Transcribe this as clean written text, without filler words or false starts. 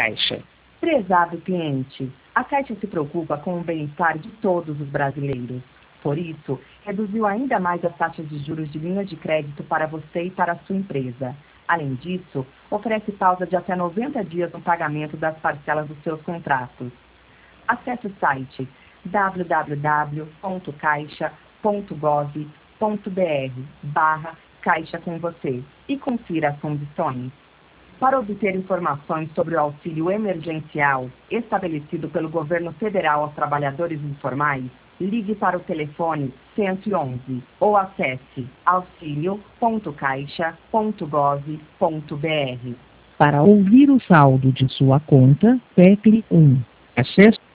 Caixa. Prezado cliente, a Caixa se preocupa com o bem-estar de todos os brasileiros. Por isso, reduziu ainda mais as taxas de juros de linha de crédito para você e para a sua empresa. Além disso, oferece pausa de até 90 dias no pagamento das parcelas dos seus contratos. Acesse o site www.caixa.gov.br/Caixa com você e confira as condições. Para obter informações sobre o auxílio emergencial estabelecido pelo governo federal aos trabalhadores informais, ligue para o telefone 111 ou acesse auxilio.caixa.gov.br. Para ouvir o saldo de sua conta, tecle 1. Acesso